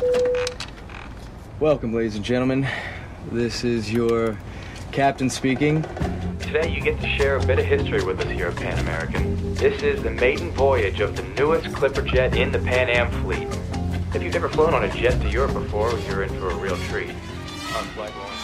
Welcome, ladies and gentlemen. This is your captain speaking. Today you get to share a bit of history with us here at Pan American. This is the maiden voyage of the newest Clipper jet in the Pan Am fleet. If you've never flown on a jet to Europe before, you're in for a real treat. Our flight will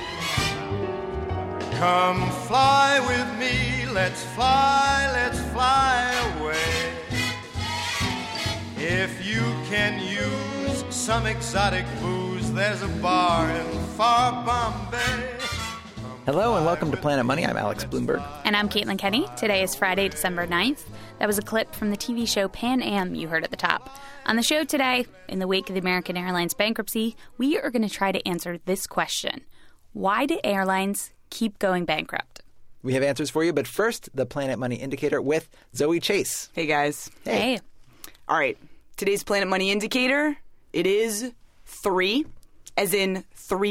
Come fly with me, let's fly away. If you can use some exotic booze, there's a bar in far Bombay. Hello and welcome to Planet Money. I'm Alex Bloomberg. And I'm Caitlin Kenny. Today is Friday, December 9th. That was a clip from the TV show Pan Am you heard at the top. On the show today, in the wake of the American Airlines bankruptcy, we are going to try to answer this question. Why do airlines keep going bankrupt? We have answers for you, but first, the Planet Money Indicator with Zoe Chase. Hey, guys. Hey. All right. Today's Planet Money Indicator, it is 3, as in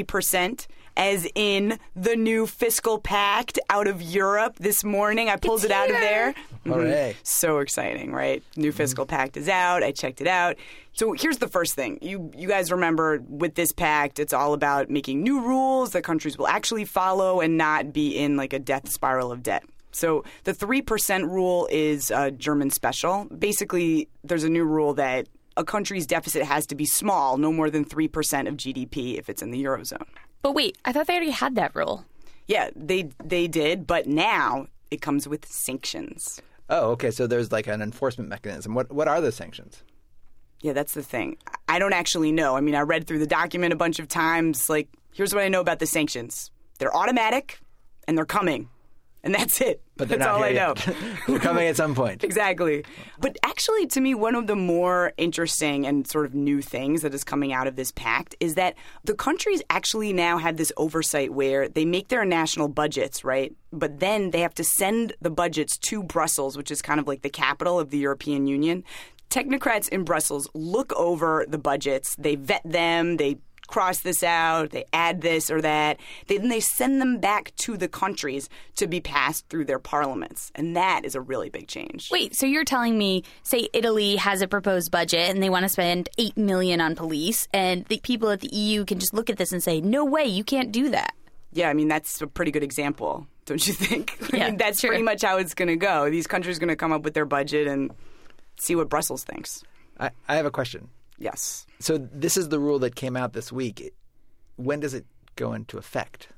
3%. As in the new fiscal pact out of Europe this morning. I pulled it out of there. Hooray. So exciting, right? New fiscal pact is out. I checked it out. So here's the first thing. You guys remember with this pact, it's all about making new rules that countries will actually follow and not be in like a death spiral of debt. So the 3% rule is a German special. Basically, there's a new rule that a country's deficit has to be small, no more than 3% of GDP if it's in the Eurozone. But wait, I thought they already had that rule. Yeah, they did, but now it comes with sanctions. Oh, okay, so there's like an enforcement mechanism. What are the sanctions? Yeah, that's the thing. I don't actually know. I mean, I read through the document a bunch of times. Like, here's what I know about the sanctions. They're automatic, and they're coming. And that's it. But they're that's not all I here know. yet. They're coming at some point. Exactly. But actually, to me, one of the more interesting and sort of new things that is coming out of this pact is that the countries actually now have this oversight where they make their national budgets, right? But then they have to send the budgets to Brussels, which is kind of like the capital of the European Union. Technocrats in Brussels look over the budgets. They vet them. They cross this out, they add this or that. Then they send them back to the countries to be passed through their parliaments. And that is a really big change. Wait, so you're telling me, say Italy has a proposed budget and they want to spend $8 million on police, and the people at the EU can just look at this and say, no way, you can't do that. Yeah, I mean, that's a pretty good example, don't you think? Yeah, I mean, that's sure. pretty much how it's going to go. These countries are going to come up with their budget and see what Brussels thinks. I have a question. Yes. So this is the rule that came out this week. When does it go into effect?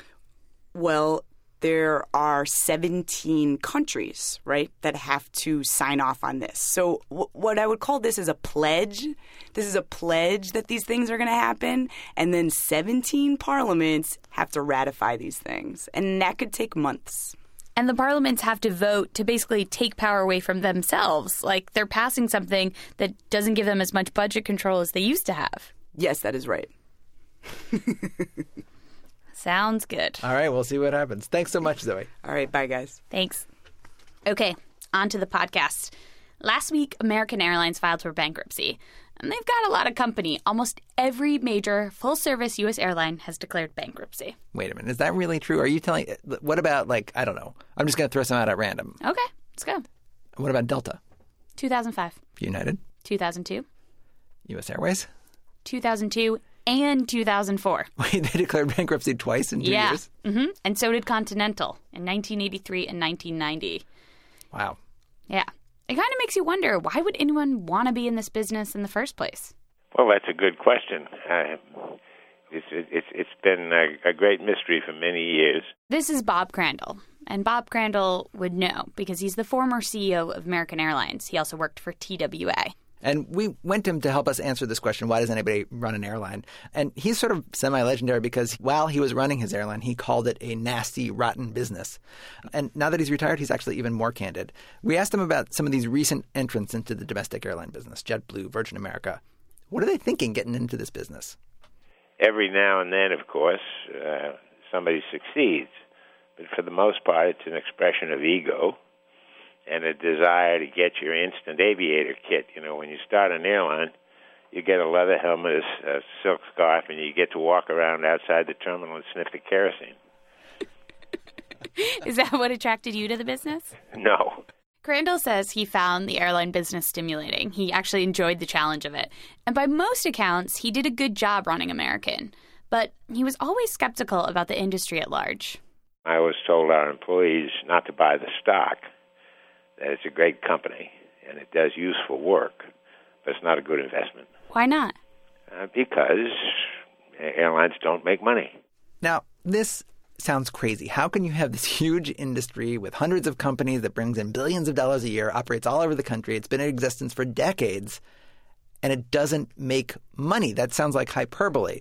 Well, there are 17 countries, right, that have to sign off on this. So what I would call this is a pledge. This is a pledge that these things are going to happen. And then 17 parliaments have to ratify these things. And that could take months. And the parliaments have to vote to basically take power away from themselves. Like, they're passing something that doesn't give them as much budget control as they used to have. Yes, that is right. Sounds good. All right, we'll see what happens. Thanks so much, Zoe. All right, bye, guys. Thanks. Okay, on to the podcast. Last week, American Airlines filed for bankruptcy. And they've got a lot of company. Almost every major full-service U.S. airline has declared bankruptcy. Wait a minute. Is that really true? Are you telling – what about like – I don't know. I'm just going to throw some out at random. Okay, let's go. What about Delta? 2005. United? 2002. U.S. Airways? 2002 and 2004. Wait, they declared bankruptcy twice in 2 years? Yeah. Mm-hmm. And so did Continental in 1983 and 1990. Wow. Yeah. It kind of makes you wonder, why would anyone want to be in this business in the first place? Well, that's a good question. It's been a great mystery for many years. This is Bob Crandall. And Bob Crandall would know because he's the former CEO of American Airlines. He also worked for TWA. And we went to him to help us answer this question, why does anybody run an airline? And he's sort of semi-legendary because while he was running his airline, he called it a nasty, rotten business. And now that he's retired, he's actually even more candid. We asked him about some of these recent entrants into the domestic airline business, JetBlue, Virgin America. What are they thinking getting into this business? Every now and then, of course, somebody succeeds. But for the most part, it's an expression of ego and a desire to get your instant aviator kit. You know, when you start an airline, you get a leather helmet, a silk scarf, and you get to walk around outside the terminal and sniff the kerosene. Is that what attracted you to the business? No. Crandall says he found the airline business stimulating. He actually enjoyed the challenge of it. And by most accounts, he did a good job running American. But he was always skeptical about the industry at large. I always told our employees not to buy the stock, that it's a great company and it does useful work, but it's not a good investment. Why not? Because airlines don't make money. Now, this sounds crazy. How can you have this huge industry with hundreds of companies that brings in billions of dollars a year, operates all over the country, it's been in existence for decades, and it doesn't make money? That sounds like hyperbole.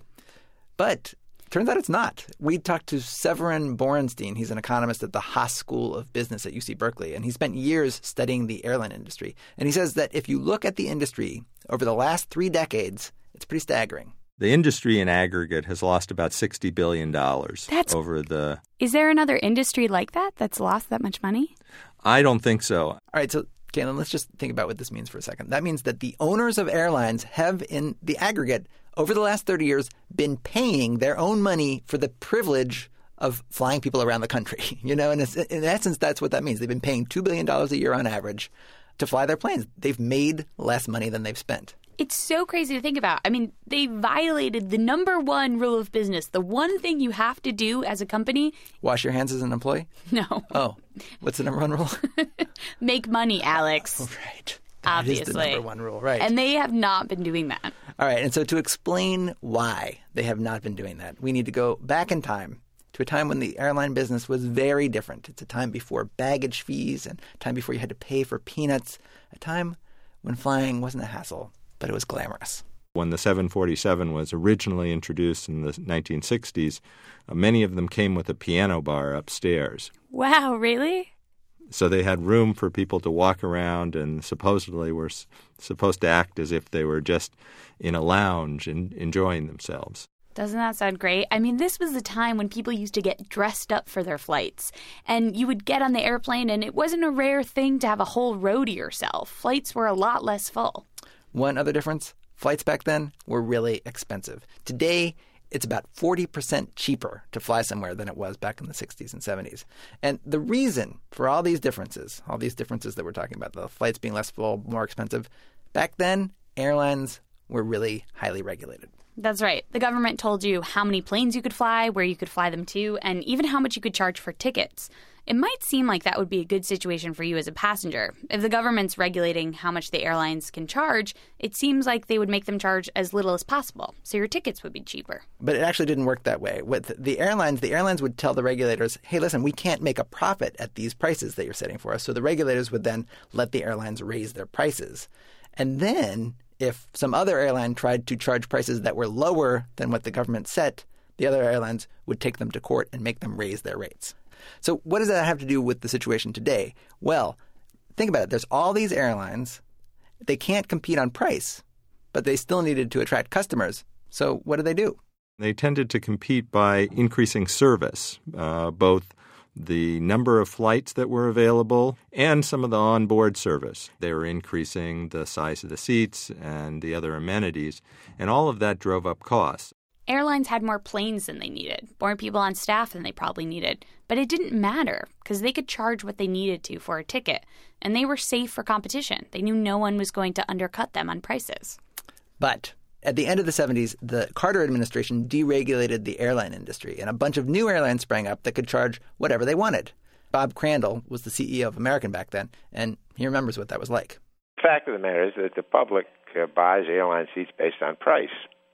But turns out it's not. We talked to Severin Borenstein. He's an economist at the Haas School of Business at UC Berkeley, and he spent years studying the airline industry. And he says that if you look at the industry over the last 3 decades, it's pretty staggering. The industry in aggregate has lost about $60 billion over the... Is there another industry like that that's lost that much money? I don't think so. All right, so Caitlin, let's just think about what this means for a second. That means that the owners of airlines have, in the aggregate, over the last 30 years, been paying their own money for the privilege of flying people around the country. You know, and in essence, that's what that means. They've been paying $2 billion a year on average to fly their planes. They've made less money than they've spent. It's so crazy to think about. I mean, they violated the number one rule of business. The one thing you have to do as a company. Wash your hands as an employee? No. Oh, what's the number one rule? Make money, Alex. Oh, right. That Obviously. is the number one rule, right. And they have not been doing that. All right. And so to explain why they have not been doing that, we need to go back in time to a time when the airline business was very different. It's a time before baggage fees and a time before you had to pay for peanuts, a time when flying wasn't a hassle, but it was glamorous. When the 747 was originally introduced in the 1960s, many of them came with a piano bar upstairs. Wow, really? So they had room for people to walk around and supposedly were supposed to act as if they were just in a lounge and enjoying themselves. Doesn't that sound great? I mean, this was the time when people used to get dressed up for their flights. And you would get on the airplane, and it wasn't a rare thing to have a whole row to yourself. Flights were a lot less full. One other difference, flights back then were really expensive. Today, it's about 40% cheaper to fly somewhere than it was back in the 60s and 70s. And the reason for all these differences that we're talking about, the flights being less full, more expensive, back then, airlines were really highly regulated. That's right. The government told you how many planes you could fly, where you could fly them to, and even how much you could charge for tickets. It might seem like that would be a good situation for you as a passenger. If the government's regulating how much the airlines can charge, it seems like they would make them charge as little as possible, so your tickets would be cheaper. But it actually didn't work that way. With the airlines would tell the regulators, hey, listen, we can't make a profit at these prices that you're setting for us. So the regulators would then let the airlines raise their prices. And then if some other airline tried to charge prices that were lower than what the government set, the other airlines would take them to court and make them raise their rates. So what does that have to do with the situation today? Well, think about it. There's all these airlines. They can't compete on price, but they still needed to attract customers. So what do? They tended to compete by increasing service, both the number of flights that were available and some of the onboard service. They were increasing the size of the seats and the other amenities, and all of that drove up costs. Airlines had more planes than they needed, more people on staff than they probably needed. But it didn't matter because they could charge what they needed to for a ticket. And they were safe for competition. They knew no one was going to undercut them on prices. But at the end of the 70s, the Carter administration deregulated the airline industry, and a bunch of new airlines sprang up that could charge whatever they wanted. Bob Crandall was the CEO of American back then, and he remembers what that was like. The fact of the matter is that the public buys airline seats based on price.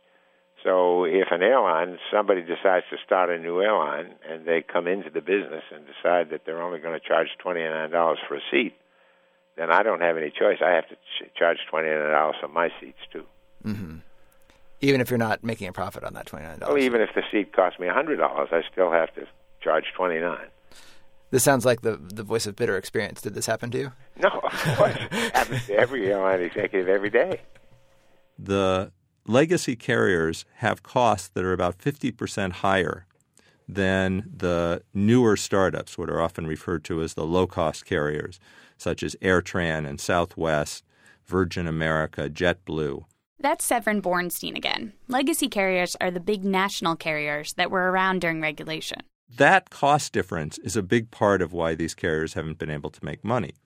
So if an airline, somebody decides to start a new airline and they come into the business and decide that they're only going to charge $29 for a seat, then I don't have any choice. I have to charge $29 for my seats too. Mm-hmm. Even if you're not making a profit on that $29. Well, even if the seat costs me $100, I still have to charge $29. This sounds like the voice of bitter experience. Did this happen to you? No, of course. It happens to every airline executive every day. The legacy carriers have costs that are about 50% higher than the newer startups, what are often referred to as the low-cost carriers, such as AirTran and Southwest, Virgin America, JetBlue. That's Severin Borenstein again. Legacy carriers are the big national carriers that were around during regulation. That cost difference is a big part of why these carriers haven't been able to make money.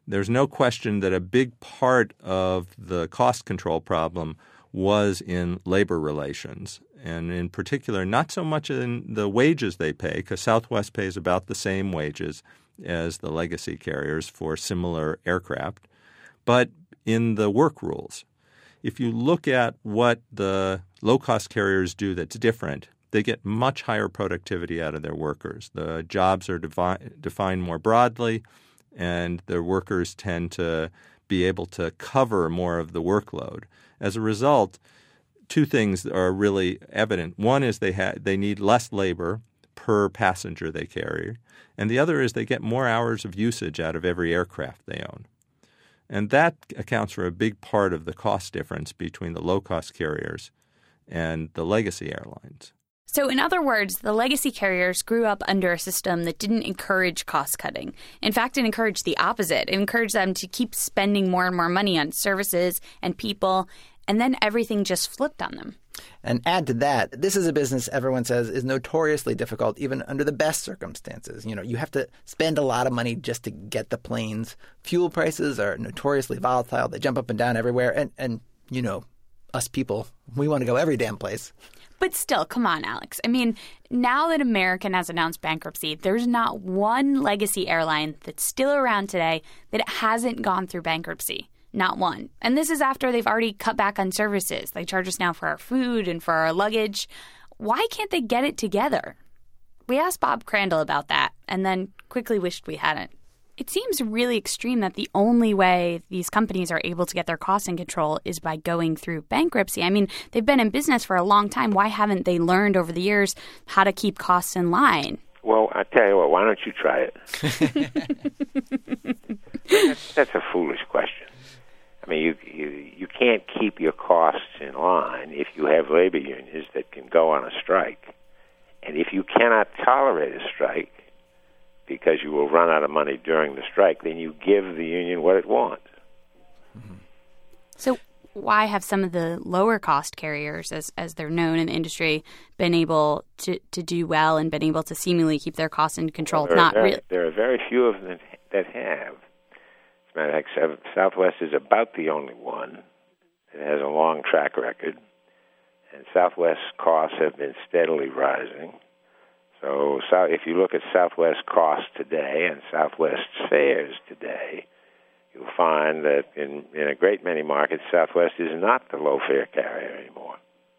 there's no question that a big part of the cost control problem was in labor relations, and in particular, not so much in the wages they pay, because Southwest pays about the same wages as the legacy carriers for similar aircraft, but in the work rules. If you look at what the low-cost carriers do that's different, they get much higher productivity out of their workers. The jobs are defined more broadly, and their workers tend to be able to cover more of the workload. As a result, two things are really evident. One is they need less labor per passenger they carry, and the other is they get more hours of usage out of every aircraft they own. And that accounts for a big part of the cost difference between the low-cost carriers and the legacy airlines. So in other words, the legacy carriers grew up under a system that didn't encourage cost cutting. In fact, it encouraged the opposite. It encouraged them to keep spending more and more money on services and people, and then everything just flipped on them. And add to that, this is a business everyone says is notoriously difficult even under the best circumstances. You know, you have to spend a lot of money just to get the planes. Fuel prices are notoriously volatile. They jump up and down everywhere. And you know, us people, we want to go every damn place. But still, come on, Alex. I mean, now that American has announced bankruptcy, there's not one legacy airline that's still around today that hasn't gone through bankruptcy. Not one. And this is after they've already cut back on services. They charge us now for our food and for our luggage. Why can't they get it together? We asked Bob Crandall about that and then quickly wished we hadn't. It seems really extreme that the only way these companies are able to get their costs in control is by going through bankruptcy. I mean, they've been in business for a long time. Why haven't they learned over the years how to keep costs in line? Well, I tell you what, why don't you try it? That's a foolish question. I mean, you can't keep your costs in line if you have labor unions that can go on a strike. And if you cannot tolerate a strike because you will run out of money during the strike, then you give the union what it wants. Mm-hmm. So why have some of the lower cost carriers, as they're known in the industry, been able to do well and been able to seemingly keep their costs in control? Well, there are very few of them that have. As a matter of fact, Southwest is about the only one that has a long track record, and Southwest's costs have been steadily rising. So if you look at Southwest costs today and Southwest's fares today, you'll find that in a great many markets, Southwest is not the low-fare carrier anymore.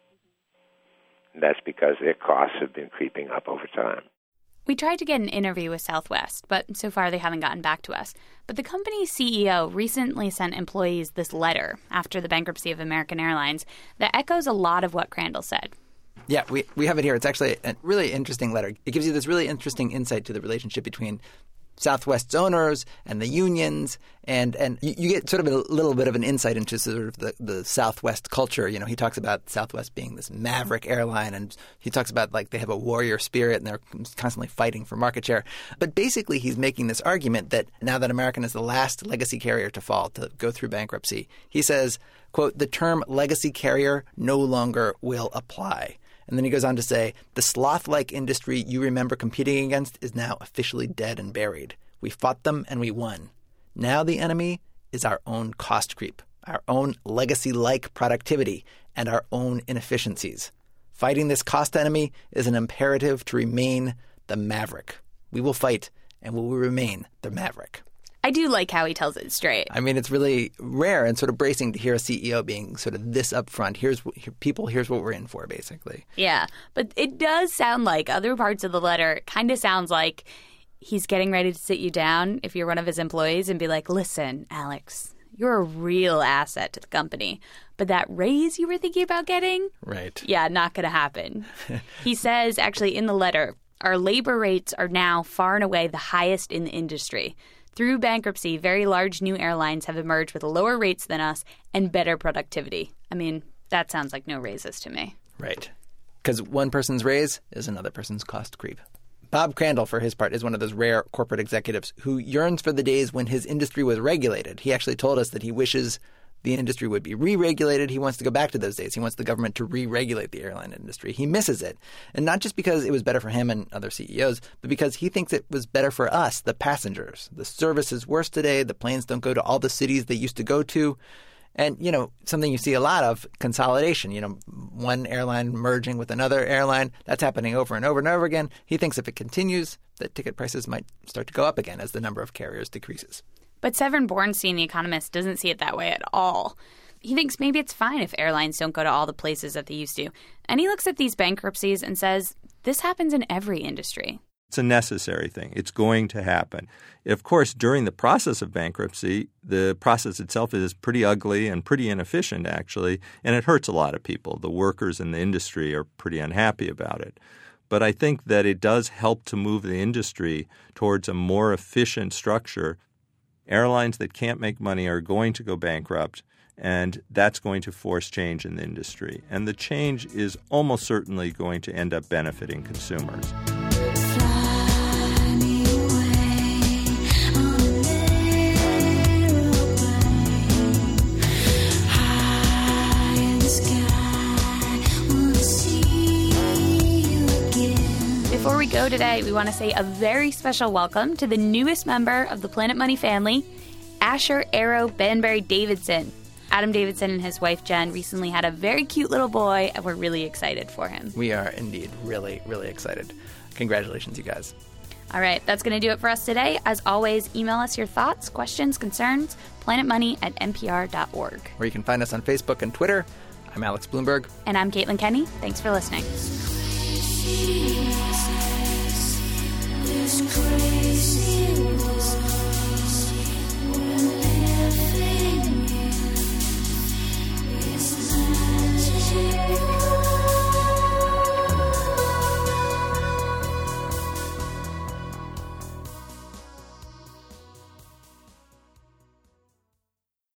And that's because their costs have been creeping up over time. We tried to get an interview with Southwest, but so far they haven't gotten back to us. But the company's CEO recently sent employees this letter after the bankruptcy of American Airlines that echoes a lot of what Crandall said. Yeah, we have it here. It's actually a really interesting letter. It gives you this really interesting insight to the relationship between Southwest's owners and the unions, and you get sort of a little bit of an insight into sort of the Southwest culture. You know, he talks about Southwest being this maverick airline, and he talks about like they have a warrior spirit and they're constantly fighting for market share. But basically he's making this argument that now that American is the last legacy carrier to fall, to go through bankruptcy, he says, quote, the term legacy carrier no longer will apply. And then he goes on to say, the sloth-like industry you remember competing against is now officially dead and buried. We fought them and we won. Now the enemy is our own cost creep, our own legacy-like productivity, and our own inefficiencies. Fighting this cost enemy is an imperative to remain the maverick. We will fight and we will remain the maverick. I do like how he tells it straight. I mean, it's really rare and sort of bracing to hear a CEO being sort of this upfront. Here's what we're in for, basically. Yeah, but it does sound like other parts of the letter kind of sounds like he's getting ready to sit you down if you're one of his employees and be like, listen, Alex, you're a real asset to the company. But that raise you were thinking about getting? Right. Yeah, not going to happen. He says, actually, in the letter, our labor rates are now far and away the highest in the industry. Through bankruptcy, very large new airlines have emerged with lower rates than us and better productivity. I mean, that sounds like no raises to me. Right. Because one person's raise is another person's cost creep. Bob Crandall, for his part, is one of those rare corporate executives who yearns for the days when his industry was regulated. He actually told us that he wishes the industry would be re-regulated. He wants to go back to those days. He wants the government to re-regulate the airline industry. He misses it. And not just because it was better for him and other CEOs, but because he thinks it was better for us, the passengers. The service is worse today. The planes don't go to all the cities they used to go to. And, something you see a lot of, consolidation, one airline merging with another airline. That's happening over and over and over again. He thinks if it continues, that ticket prices might start to go up again as the number of carriers decreases. But Severin Bornstein, the economist, doesn't see it that way at all. He thinks maybe it's fine if airlines don't go to all the places that they used to. And he looks at these bankruptcies and says, this happens in every industry. It's a necessary thing. It's going to happen. Of course, during the process of bankruptcy, the process itself is pretty ugly and pretty inefficient, actually, and it hurts a lot of people. The workers in the industry are pretty unhappy about it. But I think that it does help to move the industry towards a more efficient structure. Airlines that can't make money are going to go bankrupt, and that's going to force change in the industry. And the change is almost certainly going to end up benefiting consumers. Before we go today, we want to say a very special welcome to the newest member of the Planet Money family, Asher Arrow Banbury Davidson. Adam Davidson and his wife Jen recently had a very cute little boy, and we're really excited for him. We are indeed really, really excited. Congratulations, you guys. All right, that's going to do it for us today. As always, email us your thoughts, questions, concerns, planetmoney@npr.org. Or you can find us on Facebook and Twitter. I'm Alex Bloomberg. And I'm Caitlin Kenny. Thanks for listening. This crazy world.